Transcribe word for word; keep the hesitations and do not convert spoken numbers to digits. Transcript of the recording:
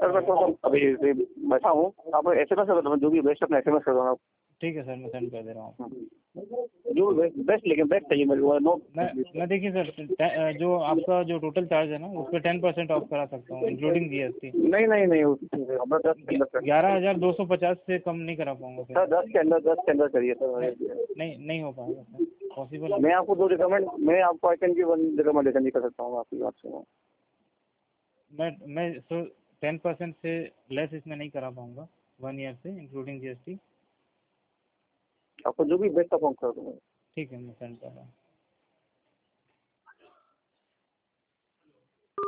Sir मैं तो अभी अभी बैठा हूँ, आप एस एम एस कर दो, जो भी बेस्ट अपना एस एम एस कर दो। ठीक है सर, मैं सेंड कर दे रहा हूँ। जो बेस्ट, लेकिन बेस्ट चाहिए मेरे को। नो मैं मैं देखिए सर, जो आपका जो टोटल चार्ज है ना उस पर टेन परसेंट ऑफ करा सकता हूँ इंक्लूडिंग जीएसटी। नहीं नहीं नहीं, अपना दस के अंदर कर। ग्यारह हज़ार दो सौ पचास से कम नहीं करा पाऊंगा सर दस के अंदर, दस के अंदर करिए सर। नहीं नहीं हो पाएगा सर, पॉसिबल। मैं आपको दो रिकमेंड, मैं आपको I can give one recommendation नहीं कर सकता हूँ आपकी बात से। मैं मैं सो टेन परसेंट से लेस इसमें नहीं करा पाऊंगा वन ईयर से इंक्लूडिंग जीएसटी। आपको जो भी बेस्ट ऑफ कर दूँगा। ठीक है, मैं सेंड कर रहा हूँ।